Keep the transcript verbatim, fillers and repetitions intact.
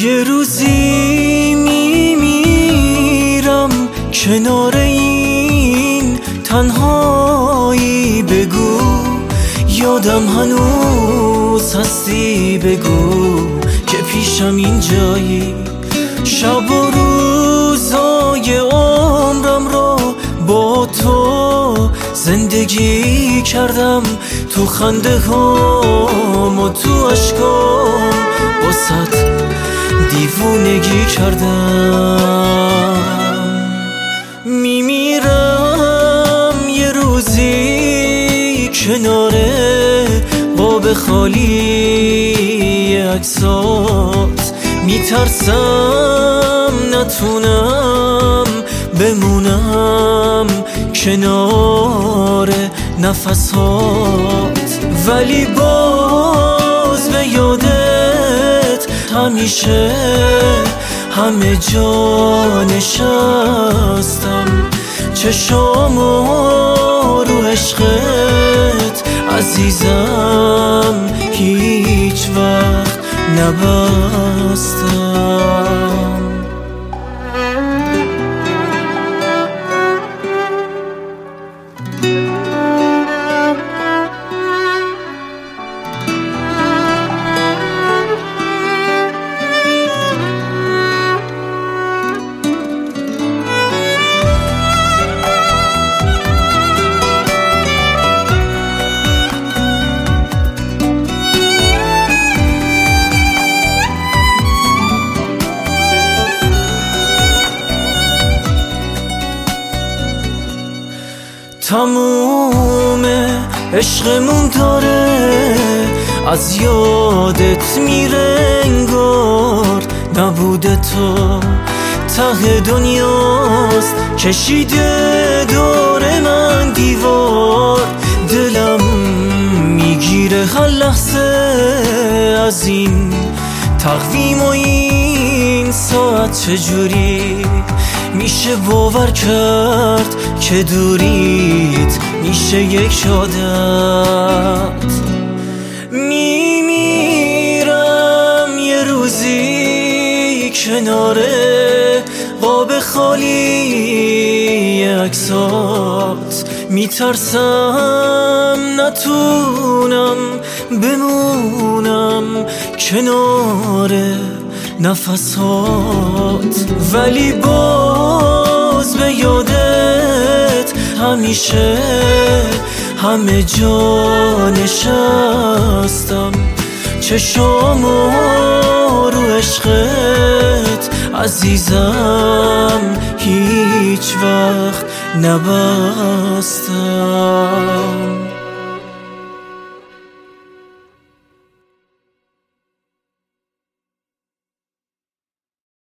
یه روزی میمیرم کنار این تنهایی، بگو یادم هنوز هستی، بگو که پیشم اینجایی. شب و روزای عمرم رو با تو زندگی کردم، تو خنده هام و تو عشقام واسط دیوونگی کردم. میمیرم یه روزی کنار قاب خالی عکسات، میترسم نتونم بمونم کنار نفسات، ولی باز به یادت همیشه همه جا نشستم. چشامو رو عشقت عزیزم هیچ وقت نبستم. تموم عشقمون داره از یادت میره انگار، نبوده تو ته دنیاست کشیده دور من دیوار. دلم میگیره هر لحظه از این تقویم و این ساعت، چجوری میشه باور کرد که دوریت میشه یک عادت. میمیرم یه روزی کنار قاب خالی عکسات، میترسم نتونم بمونم کنار نفسات، ولی باز به یادت همیشه همه جا نشستم. چشامو رو عشقت عزیزم هیچ وقت نبستم.